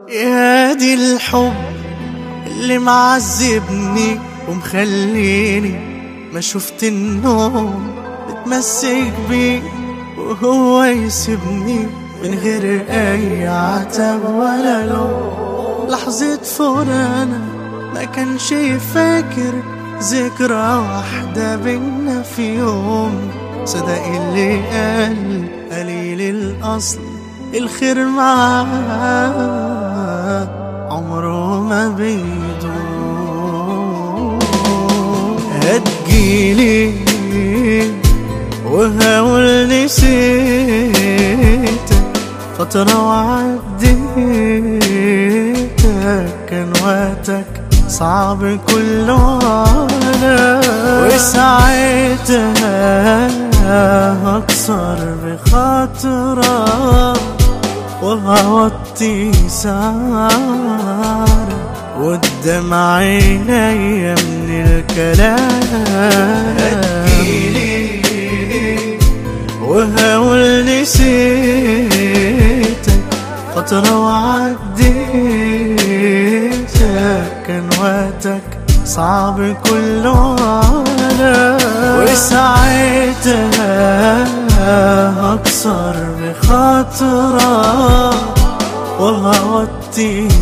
يا دي الحب اللي معذبني ومخليني ما شفت النوم بتمسك بيه، وهو يسيبني من غير اي عتاب ولا لوم. لحظة فراقنا ما كانش فاكر ذكرى واحدة بينا في يوم. صدق اللي قال قليل الأصل الخير معاه عمره ما بيدوم. هتجيلي وهقول نسيتك فترة وعديتك، كان وقتك صعب كله على، وساعتها هكسر بخاطرك وهوطي سعرك قدام عينيا من الكلام. هتجيلي وهقول نسيتك فترة وعديتك، كان وقتك صعب كله على، وساعتها هكسر بخاطرك وهوطي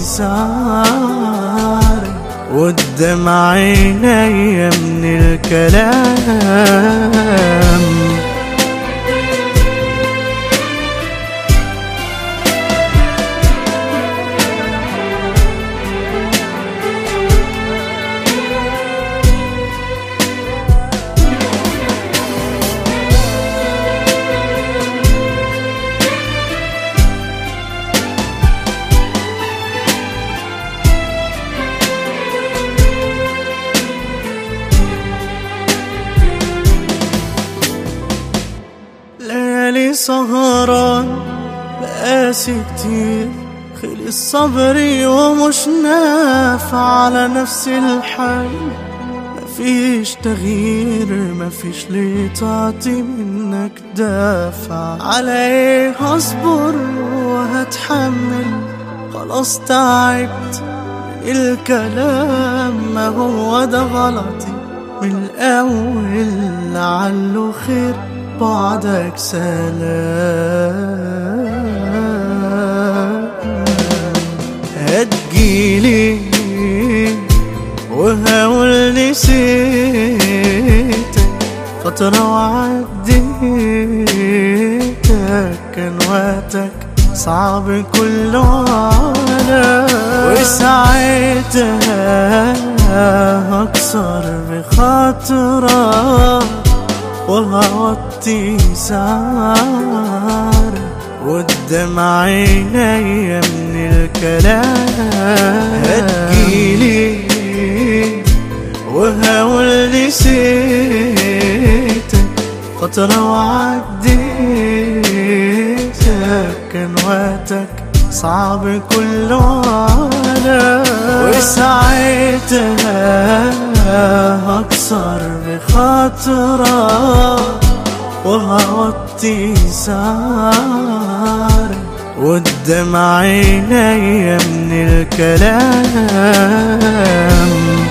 سعرك قدام عينيا من الكلام. ليالي سهران بقاسي كتير، خلص صبري ومش نافع على نفس الحال. مفيش تغيير مفيش ليه تعطي منك دافع، على ايه هصبر وهتحمل؟ خلاص تعبت من الكلام، ما هو ده غلطي من الأول، لعله خير بعدك سلام. هتجيلي وهقول نسيتك فترة وعديتك، كان وقتك صعب كله على، وساعتها هكسر بخاطرك وهوطي سعرك قدام عينيا من الكلام. هتجيلي وهقول نسيتك فترة وعديتك، كان وقتك صعب كله على، وساعتها هكسر بخاطرك وهوطي سعرك قدام عينيا من الكلام.